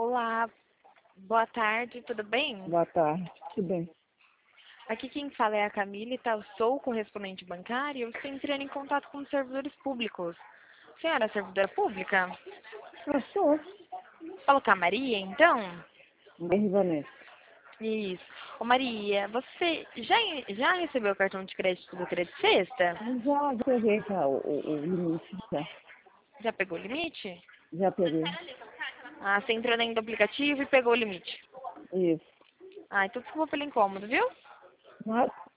Olá, boa tarde, tudo bem? Boa tarde, tudo bem? Aqui quem fala é a Camille, tá? Eu sou correspondente bancária e eu estou entrando em contato com os servidores públicos. Senhora é servidora pública? Eu sou Falou com a Maria, então? Maria Vanessa. Isso. Ô Maria, você já recebeu o cartão de crédito do Crédito Sexta? Já peguei já o limite, Já pegou o limite? já peguei. Ah, você entrou dentro do aplicativo e pegou o limite. Isso. Ah, então desculpa pelo incômodo, viu? Mas